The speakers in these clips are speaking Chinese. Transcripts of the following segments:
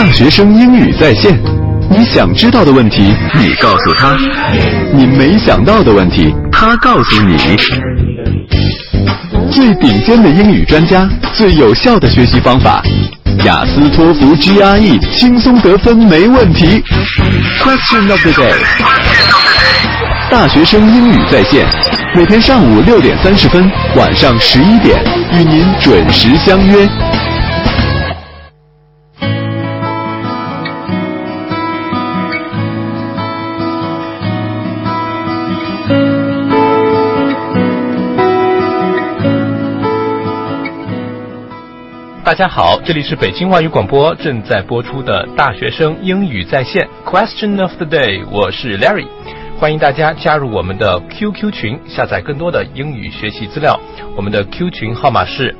大学生英语在线，你想知道的问题，你告诉他；你没想到的问题，他告诉你。最顶尖的英语专家，最有效的学习方法，雅思托福 GRE 轻松得分没问题。Question of the day， 大学生英语在线，每天上午6点30分，晚上11点，与您准时相约。 大家好，这里是北京外语广播正在播出的大学生英语在线 Question of the Day， 我是 Larry， 欢迎大家加入我们的 QQ 群，下载更多的英语学习资料。我们的 Q 群号码是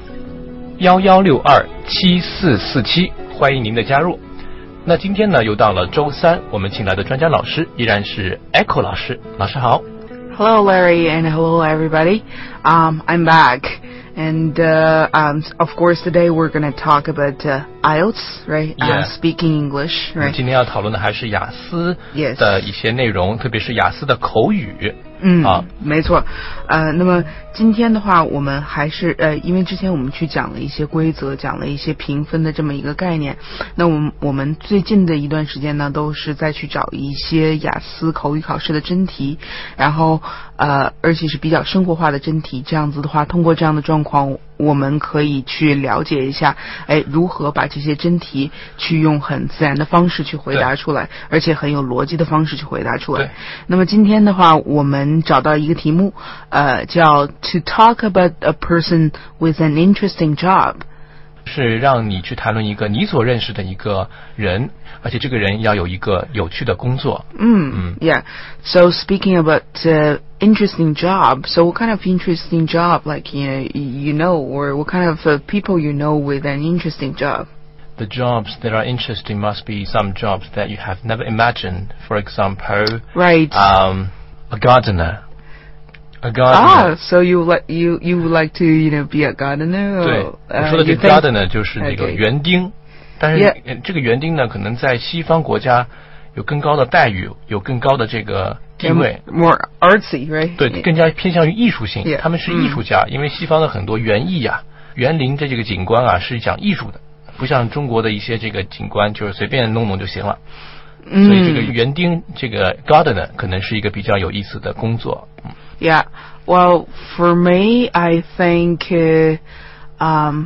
11627447，欢迎您的加入。那今天呢，又到了周三，我们请来的专家老师依然是 Echo 老师。老师好。 Hello Larry and hello everybody. I'm back.And of course today we're going to talk about IELTS, right? Yeah. Speaking English, right? 今天要讨论的还是雅思的一些内容， 特别是雅思的口语。 没错。那么今天的话，我们还是因为之前我们去讲了一些规则，讲了一些评分的这么一个概念。那我们最近的一段时间呢，都是再去找一些雅思口语考试的真题，然后而且是比较生活化的真题。这样子的话，通过这样的状况，我们可以去了解一下，如何把这些真题去用很自然的方式去回答出来，而且很有逻辑的方式去回答出来。那么今天的话，我们找到一个题目，叫 To talk about a person with an interesting job， 是让你去谈论一个你所认识的一个人，而且这个人要有一个有趣的工作。 Yeah. So speaking about interesting job, so what kind of interesting job, like you know, or what kind of people you know with an interesting job? The jobs that are interesting must be some jobs that you have never imagined. For example, right? A gardener. So you would like to be a gardener? 对，我说的这个 gardener 就是那个园丁，但是这个园丁呢，可能在西方国家有更高的待遇，有更高的这个地位。 More artsy, right? 对，更加偏向于艺术性。他们是艺术家，因为西方的很多园艺啊、园林的这个景观啊是讲艺术的，不像中国的一些这个景观就是随便弄弄就行了。所以这个园丁，这个 gardener 可能是一个比较有意思的工作。 Yeah. Well, for me, I think, some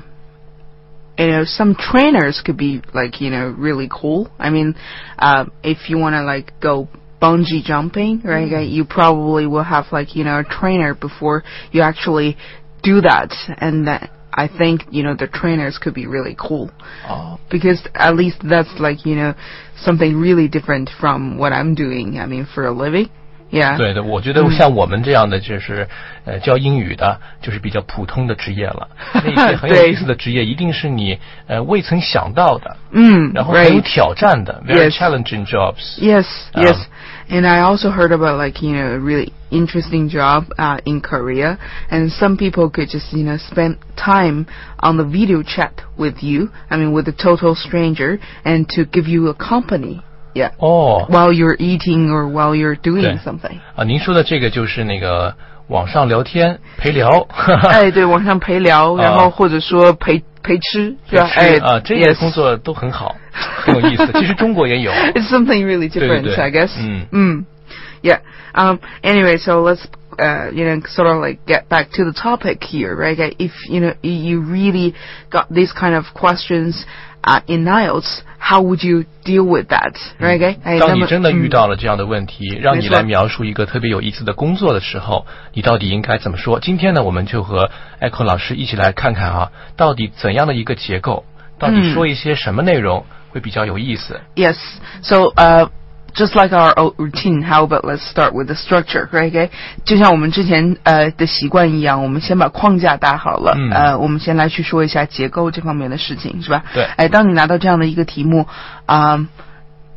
trainers could be really cool. I mean, if you want to go bungee jumping, right? You probably will have a trainer before you actually do that. And I think, the trainers could be really cool. Because at least that's something really different from what I'm doing, I mean, for a living.Yeah. 对的，我觉得像我们这样的就是教英语的，就是比较普通的职业了。那些很有意思的职业，一定是你未曾想到的，然后很有挑战的 ，very challenging jobs. Yes. And I also heard about a really interesting job in Korea, and some people could just spend time on the video chat with you. I mean, with a total stranger, and to give you a company.Yeah. While you're eating or while you're doing something. 您说的这个就是那个网上聊天陪聊。 对，网上陪聊，然后或者说陪吃，是吧？ 这些工作都很好，很有意思。其实中国也有。 It's something really different, I guess. Yeah. Anyway, so let's sort of get back to the topic here, right? If you really got these kind of questions in IELTS, how would you deal with that, right? 当你真的遇到了这样的问题，让你来描述一个特别有意思的工作的时候，你到底应该怎么说？今天呢，我们就和 Echo 老师一起来看看啊，到底怎样的一个结构，到底说一些什么内容会比较有意思。 Yes. So, just like our old routine, how about let's start with the structure, right? 就像我们之前的习惯一样，我们先把框架搭好了，我们先来去说一下结构这方面的事情，是吧？ 对。 当你拿到这样的一个题目，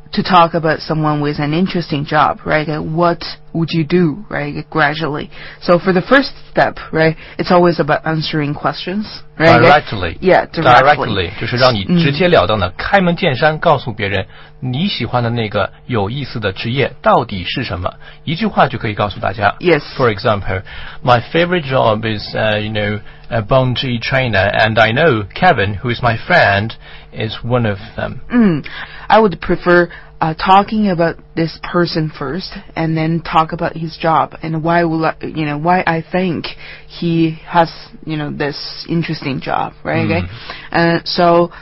to talk about someone with an interesting job, right? What would you do, right? Gradually. So for the first step, right, it's always about answering questions, right? Directly. Yeah, directly. 就是让你直截了当的开门见山告诉别人你喜欢的那个有意思的职业到底是什么，一句话就可以告诉大家。 Yes. For example, my favorite job is, a bungee trainer, and I know Kevin, who is my friend, is one of them. I would prefer talking about this person first, and then talk about his job and why I think he has this interesting job, right? Okay. So,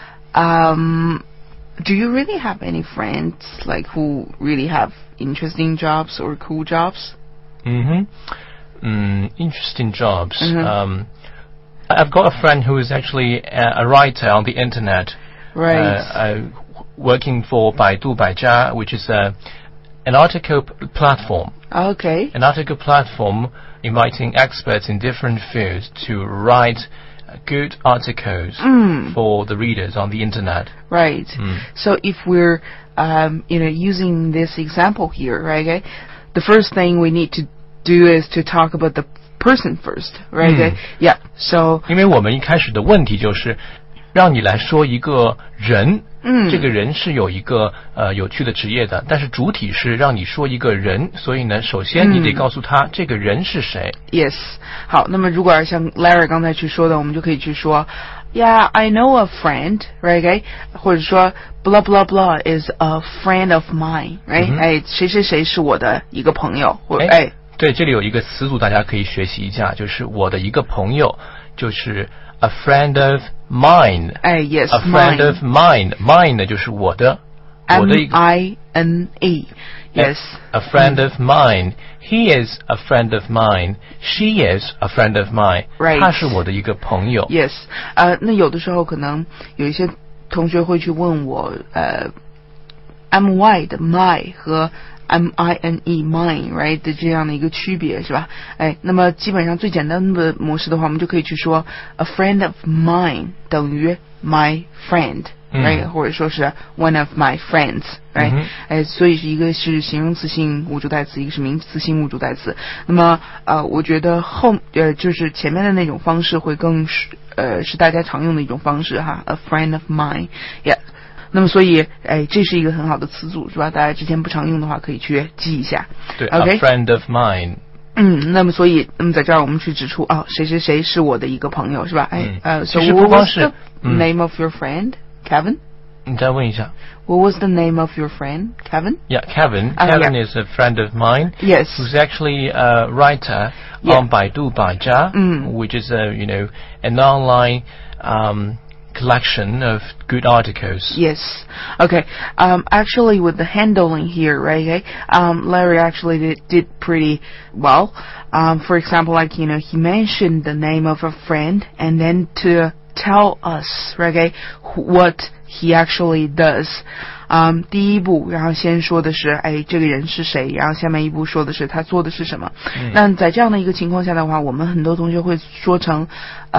do you really have any friends who really have interesting jobs or cool jobs? Interesting jobs. I've got a friend who is actually a writer on the internet. Right. Working for Baidu Baijia, which is an article platform. Okay. An article platform inviting experts in different fields to write good articles for the readers on the internet. Right. So if we're using this example here, right? Okay, the first thing we need to do is to talk about the person first, right? Okay? Yeah. So 因为我们一开始的问题就是让你来说一个人，这个人是有一个有趣的职业的，但是主体是让你说一个人，所以呢，首先你得告诉他这个人是谁。 Yes， 好，那么如果像 Larry 刚才去说的，我们就可以去说 ，Yeah, I know a friend, right? Okay? 或者说 blah blah blah is a friend of mine, right? 哎，谁谁谁是我的一个朋友，或哎， 对，这里有一个词组大家可以学习一下，就是我的一个朋友，就是 a friend of mine. 哎 ，yes, a friend of mine. Mine 呢就是我的，我的一个 M-I-N-E. Yes. A friend of mine. He is a friend of mine. She is a friend of mine. Right. 他是我的一个朋友。 Yes. 那有的时候可能有一些同学会去问我，my 的 my 和mine mine right 的这样的一个区别是吧？哎，那么基本上最简单的模式的话，我们就可以去说 a friend of mine 等于 my friend。right 或者说是 one of my friends right 哎，所以是一个是形容词性物主代词，一个是名词性物主代词。那么我觉得就是前面的那种方式会更是大家常用的一种方式哈 ，a friend of mine yeah。那么所以这是一个很好的词组是吧？大家之前不常用的话可以去记一下。 对 ，OK， a friend of mine。 那么在这儿我们去指出谁谁谁是我的一个朋友是吧？哎其实不光是 name of your friend Kevin。 你再问一下。 What was the name of your friend, Kevin? Yeah, Kevin. Kevin is a friend of mine. Yes. Who's actually a writer on Baidu Baijia, which is an online collection of good articles. Yes. Okay. Actually, with the handling here, right? Larry actually did pretty well. For example, he mentioned the name of a friend and then to tell us, right? What he actually does. 第一步，然后先说的是，这个人是谁，然后下面一步说的是他做的是什么。那在这样的一个情况下的话，我们很多同学会说成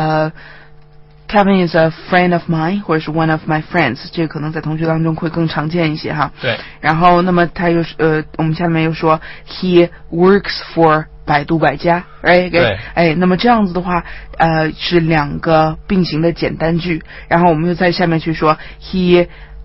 Kevin is a friend of mine 或者是 one of my friends， 这个可能在同学当中会更常见一些哈。 对。 然后那么他又我们下面又说 he works for 百度百家 right？ 对。 那么这样子的话是两个并行的简单句，然后我们又在下面去说 he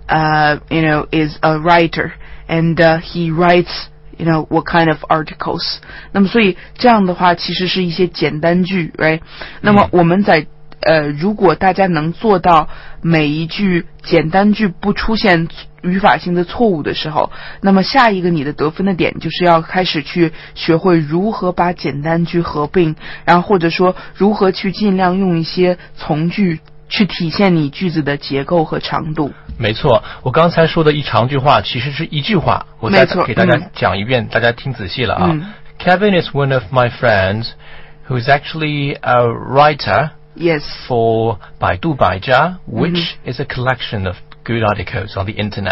is a writer and he writes what kind of articles。 那么所以这样的话其实是一些简单句 right？ 那么我们在如果大家能做到每一句简单句不出现语法性的错误的时候，那么下一个你的得分的点就是要开始去学会如何把简单句合并，然后或者说如何去尽量用一些从句去体现你句子的结构和长度。 没错，我刚才说的一长句话其实是一句话，我再给大家讲一遍，大家听仔细了啊。Kevin is one of my friends who is actually a writer.Yes. For Baidu Baijia, which is a collection of good articles on the internet.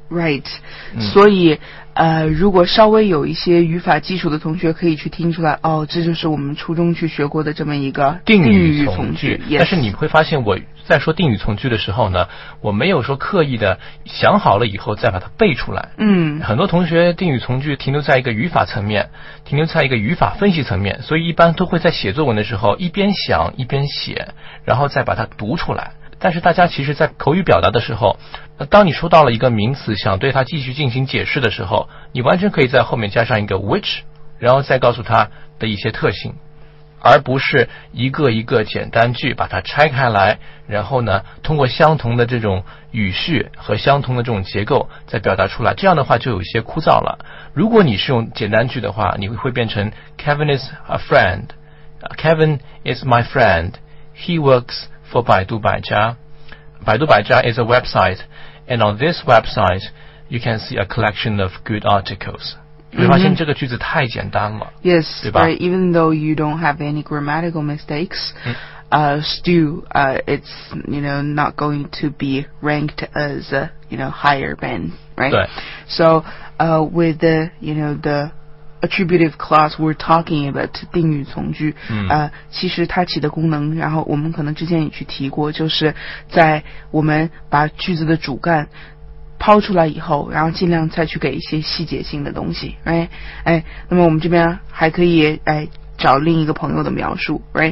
Right，所以如果稍微有一些语法基础的同学可以去听出来，哦，这就是我们初中去学过的这么一个定语从句。 Yes， 但是你会发现我在说定语从句的时候呢，我没有说刻意的想好了以后再把它背出来。很多同学定语从句停留在一个语法层面，停留在一个语法分析层面，所以一般都会在写作文的时候一边想一边写，然后再把它读出来。但是大家其实在口语表达的时候，当你说到了一个名词想对它继续进行解释的时候，你完全可以在后面加上一个 which， 然后再告诉它的一些特性，而不是一个一个简单句把它拆开来，然后呢通过相同的这种语序和相同的这种结构再表达出来，这样的话就有一些枯燥了。如果你是用简单句的话，你会变成 Kevin is a friend， Kevin is my friend， he works for 百度百家。百度百家 is a website, and on this website you can see a collection of good articles。你会发现这个句子太简单了。 Yes， 对吧？ Right, even though you don't have any grammatical mistakes, still, it's not going to be ranked as higher band, right? 对。 So, with the attributive clause we're talking about 定语从句，其实它起的功能，然后我们可能之前也去提过，就是在我们把句子的主干抛出来以后，然后尽量再去给一些细节性的东西 ，right？ 那么我们这边还可以找另一个朋友的描述 ，right？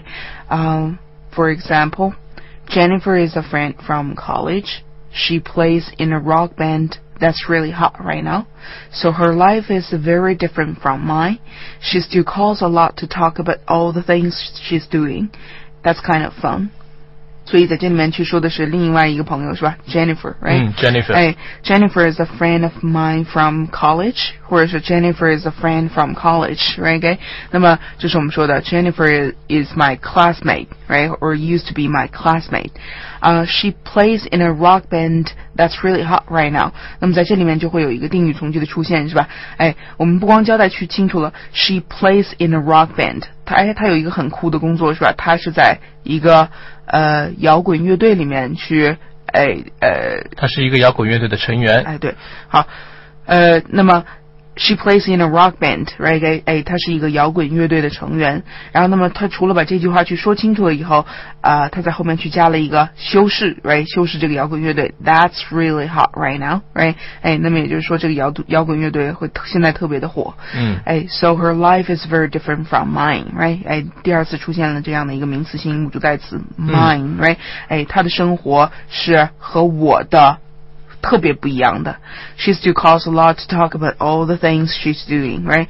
For example, Jennifer is a friend from college. She plays in a rock band that's really hot right now. So her life is very different from mine. She still calls a lot to talk about all the things she's doing. That's kind of fun. 所以在这里面去说的是另外一个朋友是吧 Jennifer, right? Jennifer. Jennifer is a friend of mine from college, 或者是 Jennifer is a friend from college, right? Okay? 那么就是我们说的 Jennifer is my classmate, right? Or used to be my classmate. She plays in a rock band that's really hot right now. 那么在这里面就会有一个定语从句的出现是吧？我们不光交代去清楚了 She plays in a rock band. 她有一个很酷的工作是吧？她是在一个摇滚乐队里面去他是一个摇滚乐队的成员。 对，好，那么 She plays in a rock band, right? 她是一个摇滚乐队的成员。然后，那么她除了把这句话去说清楚了以后，她在后面去加了一个修饰 ，right? 修饰这个摇滚乐队 ，That's really hot right now, right? 那么也就是说，这个摇滚乐队现在特别的火。So her life is very different from mine, right? 第二次出现了这样的一个名词性母主代词 mine, right? 她的生活是和我的特别不一样的。She still calls a lot to talk about all the things she's doing, right?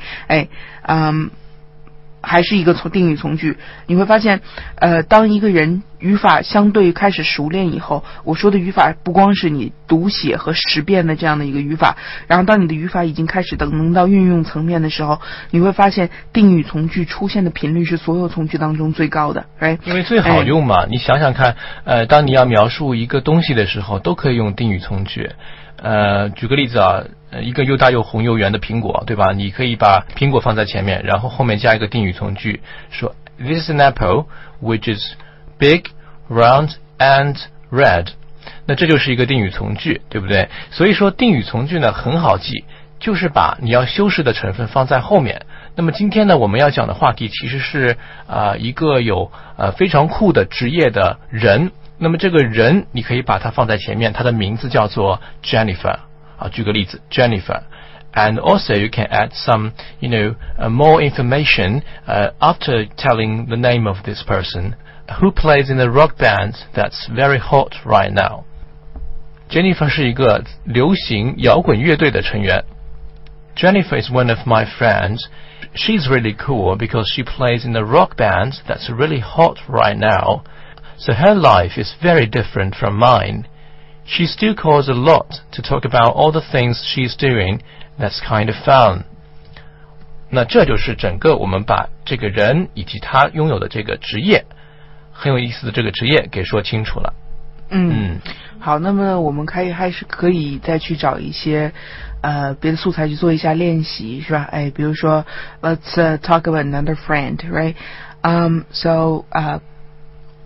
还是一个定语从句。你会发现，当一个人语法相对开始熟练以后，我说的语法不光是你读写和识辨的这样的一个语法，然后当你的语法已经开始能到运用层面的时候，你会发现定语从句出现的频率是所有从句当中最高的 ，right？ 因为最好用嘛，你想想看，当你要描述一个东西的时候，都可以用定语从句。举个例子啊，一个又大又红又圆的苹果，对吧？你可以把苹果放在前面，然后后面加一个定语从句，说 This is an apple which is big, round and red。那这就是一个定语从句，对不对？所以说定语从句呢很好记，就是把你要修饰的成分放在后面。那么今天呢，我们要讲的话题其实是一个有非常酷的职业的人。那么这个人你可以把它放在前面，他的名字叫做 Jennifer。举个例子 Jennifer。And also you can add some, more information after telling the name of this person who plays in a rock band that's very hot right now. Jennifer 是一个流行摇滚乐队的成员。Jennifer is one of my friends. She's really cool because she plays in a rock band that's really hot right now. So her life is very different from mine. She still calls a lot to talk about all the things she's doing. That's kind of fun. 那这就是整个我们把这个人以及他拥有的这个职业，很有意思的这个职业给说清楚了。 好，那么我们还是可以再去找一些别的素材去做一下练习，是吧？比如说 Let's talk about another friend, right? So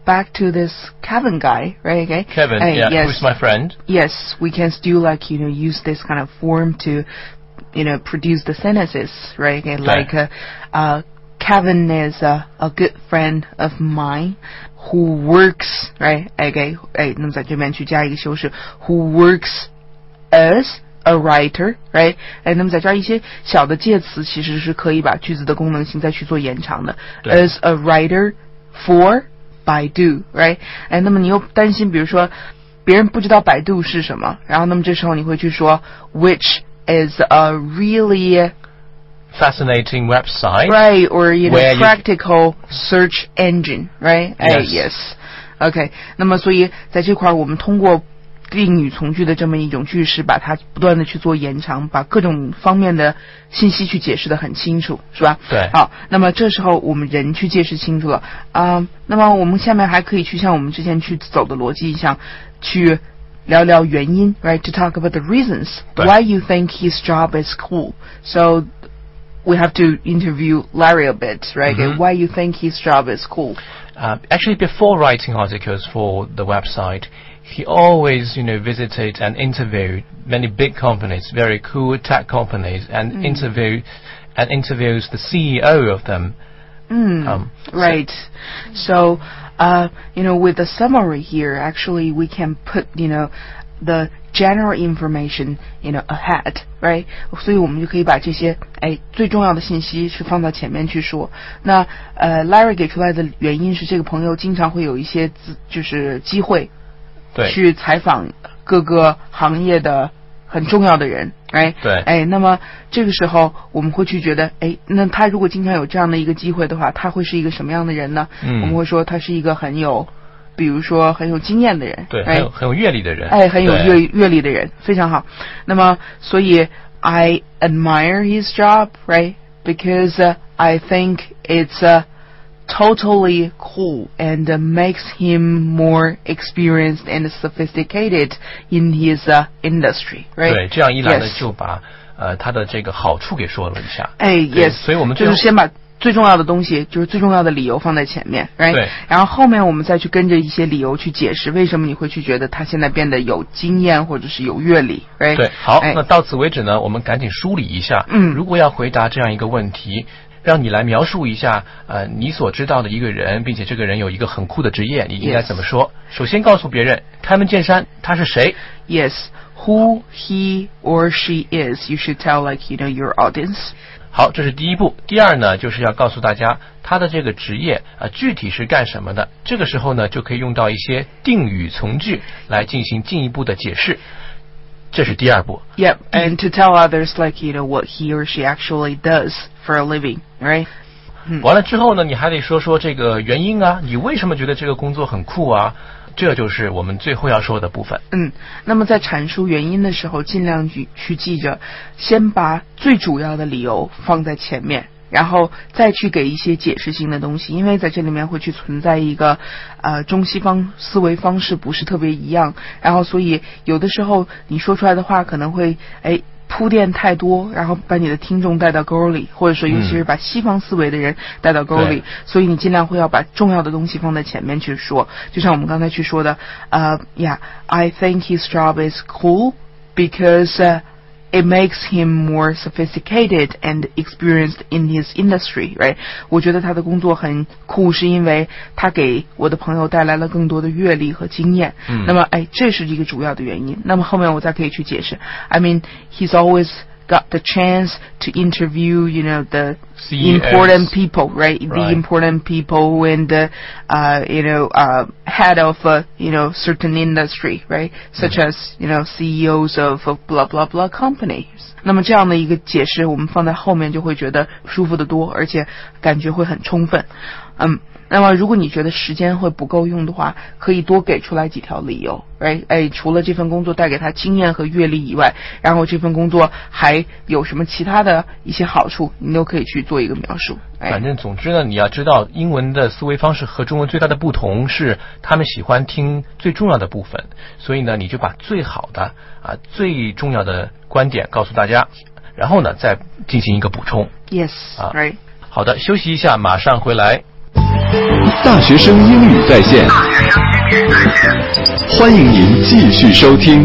back to this Kevin guy, right? Okay. Kevin, yeah, yes. Who's my friend? Yes, we can still like use this kind of form to produce the sentences, right? Okay, like Kevin is a good friend of mine who works, right? Okay, 那么在这边去加一个修饰 who works as a writer, right? 那么在这儿一些小的介词其实是可以把句子的功能性再去做延长的 as a writer for百度 right? 那么你又担心比如说别人不知道百度是什么，然后那么这时候你会去说 which is a really fascinating website, right? Or practical search engine, right? Yes. Okay. 那么所以在这块我们通过定语从句的这么一种句式，把它不断的去做延长，把各种方面的信息去解释得很清楚，是吧？ 对。 好，那么这时候我们人去解释清楚了那么我们下面还可以去像我们之前去走的逻辑一样，去聊聊原因 ，right? To talk about the reasons why you think his job is cool. So we have to interview Larry a bit, right? Why you think his job is cool? Actually, before writing articles for the website, he always, visited and interviewed many big companies, very cool tech companies, and interviews the CEO of them. Right. So, with the summary here, actually, we can put, the general information, ahead, right? 所以我们就可以把这些最重要的信息是放到前面去说。那Larry 给出来的原因是这个朋友经常会有一些就是机会去采访各个行业的很重要的人， 对， 那么这个时候我们会去觉得，那他如果经常有这样的一个机会的话，他会是一个什么样的人呢？我们会说他是一个比如说很有经验的人， 对，很有阅历的人， 很有阅历的人，非常好。那么所以 I admire his job, right? Because I think it's totally cool and makes him more experienced and sophisticated in his industry, right? 对，这样一来呢，就把他的这个好处给说了一下。 yes， 所以我们就是先把最重要的东西，就是最重要的理由放在前面 ，right？ 对。 然后后面我们再去跟着一些理由去解释为什么你会去觉得他现在变得有经验或者是有阅历 ，right？ 对，好，那到此为止呢，我们赶紧梳理一下。如果要回答这样一个问题，让你来描述一下你所知道的一个人，并且这个人有一个很酷的职业，你应该怎么说？首先告诉别人，开门见山，他是谁 ？Yes，who he or she is. You should tell your audience. 好，这是第一步。第二呢，就是要告诉大家他的这个职业具体是干什么的。这个时候呢，就可以用到一些定语从句来进行进一步的解释。这是第二步。 Yep, and to tell others what he or she actually does for a living, right? 完了之后呢，你还得说说这个原因啊，你为什么觉得这个工作很酷啊？这就是我们最后要说的部分。 那么在阐述原因的时候，尽量去记着，先把最主要的理由放在前面，然后再去给一些解释性的东西，因为在这里面会去存在一个中西方思维方式不是特别一样，然后所以有的时候你说出来的话可能会铺垫太多，然后把你的听众带到沟里，或者说尤其是把西方思维的人带到沟里，所以你尽量会要把重要的东西放在前面去说。就像我们刚才去说的I think his job is cool because it makes him more sophisticated and experienced in his industry, right? 我觉得他的工作很酷，是因为他给我的朋友带来了更多的阅历和经验。那么这是一个主要的原因。那么后面我再可以去解释。I mean, he's always got the chance to interview, the CEOs. important people, right? Right. The important people and, head of, certain industry, right? Such as, CEOs of blah, blah, blah companies. 那么这样的一个解释，我们放在后面就会觉得舒服得多，而且感觉会很充分。那么如果你觉得时间会不够用的话，可以多给出来几条理由 right? 除了这份工作带给他经验和阅历以外，然后这份工作还有什么其他的一些好处，你都可以去做一个描述。 反正总之呢，你要知道英文的思维方式和中文最大的不同是他们喜欢听最重要的部分，所以呢你就把最好的最重要的观点告诉大家，然后呢再进行一个补充。 Yes, right. 好的，休息一下，马上回来。 大学生英语在线，欢迎您继续收听。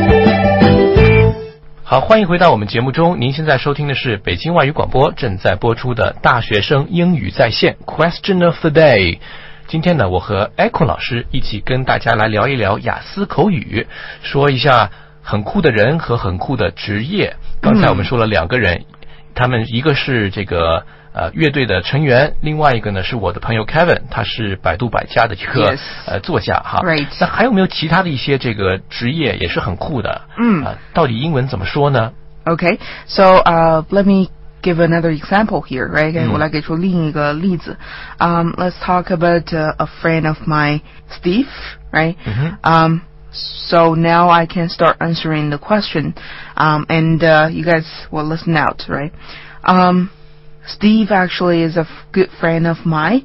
好，欢迎回到我们节目中。您现在收听的是北京外语广播正在播出的大学生英语在线 Question of the Day。今天呢，我和 Echo 老师一起跟大家来聊一聊雅思口语，说一下很酷的人和很酷的职业。刚才我们说了2个人，他们一个是这个乐队的成员，另外一个呢是我的朋友 Kevin， 他是百度百家的一个作家哈。 Right. 那还有没有其他的一些这个职业也是很酷的？到底英文怎么说呢？ Okay, so let me give another example here, right? 我来给出另一个例子。Let's talk about a friend of mine, Steve, right? So now I can start answering the question, and you guys will listen out, right? Steve actually is a good friend of mine,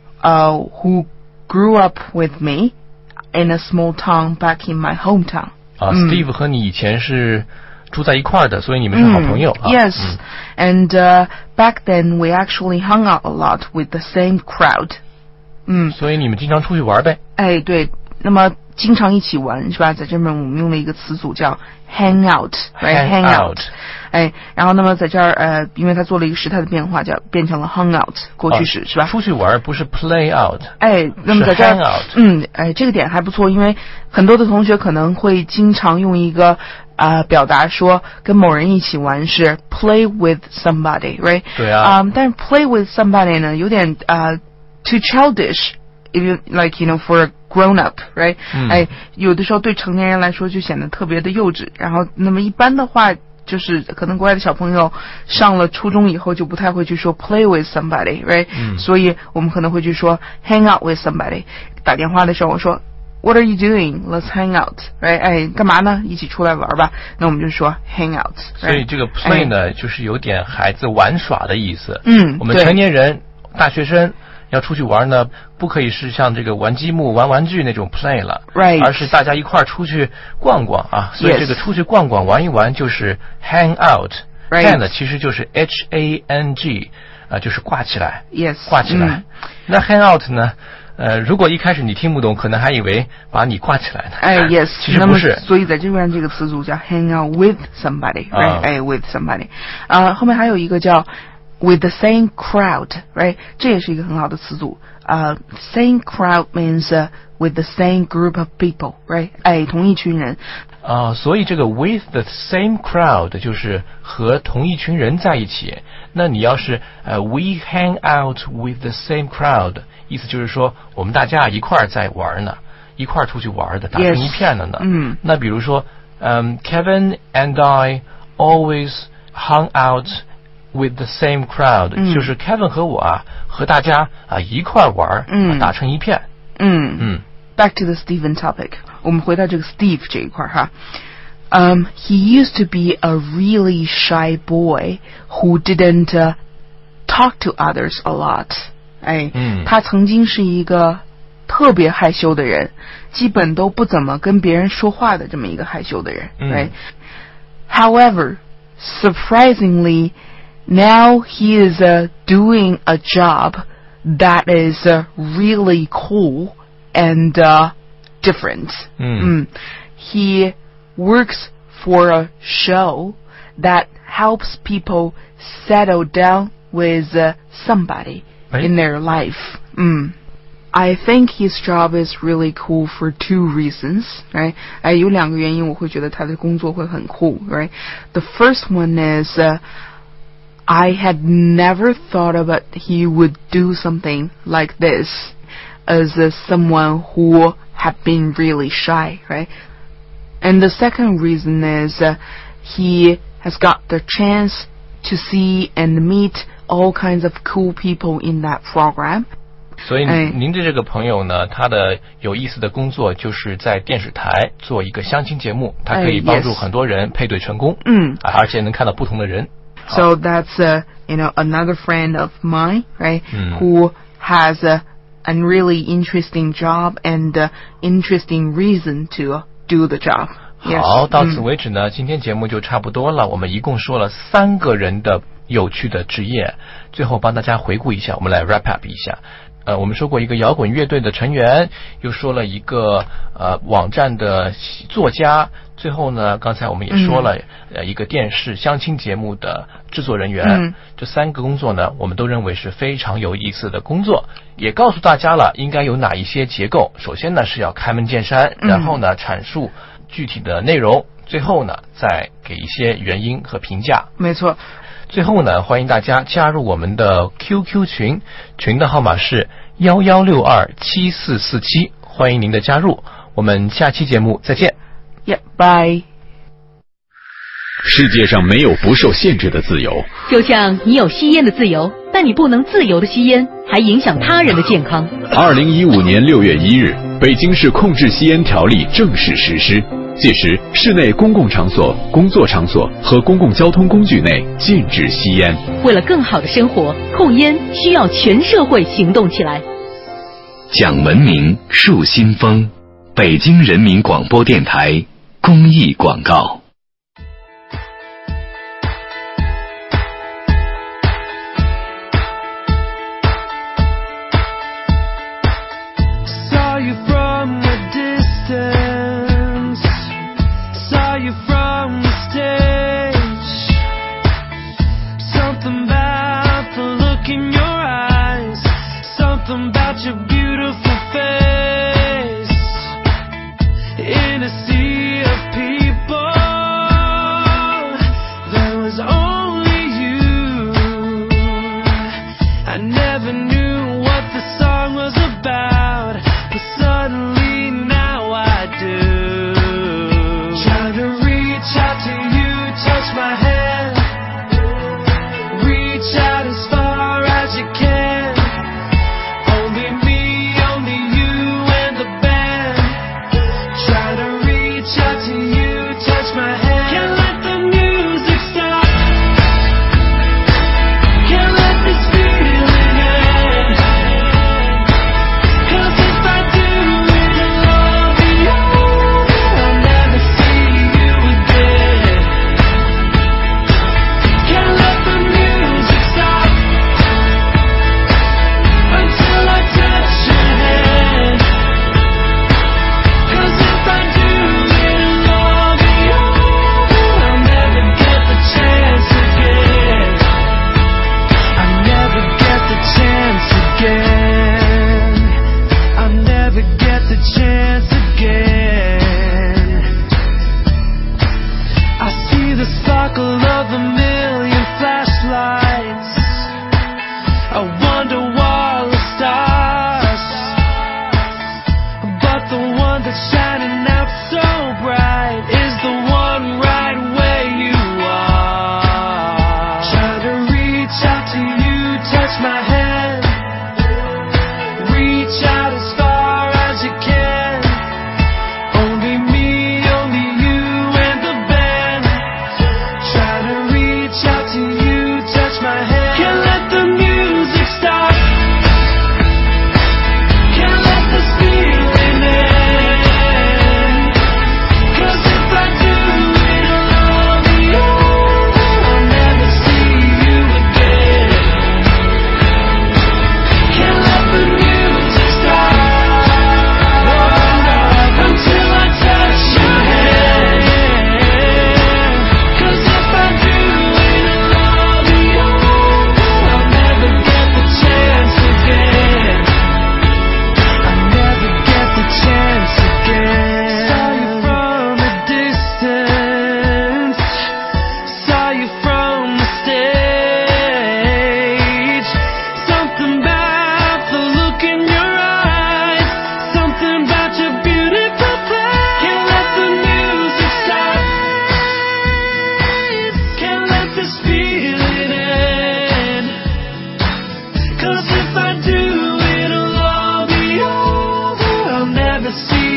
who grew up with me in a small town back in my hometown. Steve 和你以前是住在一块儿的，所以你们是好朋友。 Yes, and back then we actually hung out a lot with the same crowd. 所以你们经常出去玩呗？ 哎，对，那么经常一起玩是吧？在这边我们用了一个词组叫 hang out, right? Hang out. 哎，然后那么在这儿因为它做了一个时态的变化，变成了 hung out 过去式是吧？ 出去玩不是 play out。 哎，那么在这儿 hang out。 这个点还不错，因为很多的同学可能会经常用一个表达说跟某人一起玩是 play with somebody, right? 对啊。 但是 play with somebody 呢有点too childish, if you like, you know, for a grown up, right? 哎，有的时候对成年人来说就显得特别的幼稚。然后那么一般的话就是可能国外的小朋友上了初中以后就不太会去说 play with somebody, right? 所以我们可能会去说 hang out with somebody. 打电话的时候我说What are you doing? Let's hang out, right? 哎，干嘛呢？一起出来玩吧。那我们就说 hang out. 所以这个 play 呢，就是有点孩子玩耍的意思。我们成年人、大学生要出去玩呢，不可以是像这个玩积木、玩玩具那种 play 了， right. 而是大家一块儿出去逛逛啊。所以这个出去逛逛、玩一玩就是 hang out。hang 呢其实就是 hang 就是挂起来。 Yes. 挂起来。那 hang out 呢？如果一开始你听不懂，可能还以为把你挂起来呢。 哎 ，yes， 其实不是。 所以在这边这个词组叫 hang out with somebody，right？哎 ，with somebody。后面还有一个叫 with the same crowd，right？ 这也是一个很好的词组。same crowd means with the same group of people，right？ 哎，同一群人。 所以这个 with the same crowd 就是和同一群人在一起。那你要是we hang out with the same crowd， 意思就是说我们大家一块儿在玩呢，一块儿出去玩的，打成一片了呢。那比如说Kevin and I always hung out with the same crowd，就是 Kevin 和我和大家一块玩，打成一片。 Back to the Stephen topic， 我们回到这个 Steve 这一块哈。He used to be a really shy boy who didn't talk to others a lot. 哎，他曾经是一个特别害羞的人，基本都不怎么跟别人说话的这么一个害羞的人。Right? However, surprisingly, now he is doing a job that is really cool and different. He works for a show that helps people settle down with somebody in their life. I think his job is really cool for 2 reasons, right? 有2个原因我会觉得他的工作会很酷 right? The first one is I had never thought about he would do something like this as someone who had been really shy, right? And the second reason is he has got the chance to see and meet all kinds of cool people in that program. 所以您的这个朋友呢，他的有意思的工作就是在电视台做一个相亲节目，他可以帮助很多人配对成功，而且能看到不同的人。 So that's you know, another friend of mine, right? Who has a really interesting job and interesting reason to do the job. 好，到此为止呢，今天节目就差不多了。我们一共说了3个人的有趣的职业，最后帮大家回顾一下，我们来 wrap up 一下。 我们说过一个摇滚乐队的成员，又说了一个网站的作家，最后呢，刚才我们也说了一个电视相亲节目的制作人员。这3个工作呢，我们都认为是非常有意思的工作，也告诉大家了应该有哪一些结构。首先呢是要开门见山，然后呢阐述具体的内容，最后呢再给一些原因和评价。 没错。 最后呢，欢迎大家加入我们的 QQ 群，群的号码是11627447，欢迎您的加入。我们下期节目再见。 拜。 世界上没有不受限制的自由， 就像你有吸烟的自由，但你不能自由的吸烟，还影响他人的健康。 2015年6月1日，北京市控制吸烟条例正式实施。届时，室内公共场所、工作场所和公共交通工具内禁止吸烟。 为了更好的生活，控烟需要全社会行动起来。 讲文明，树新风，北京人民广播电台公益广告。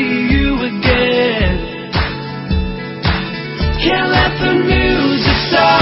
Can't let the music stop.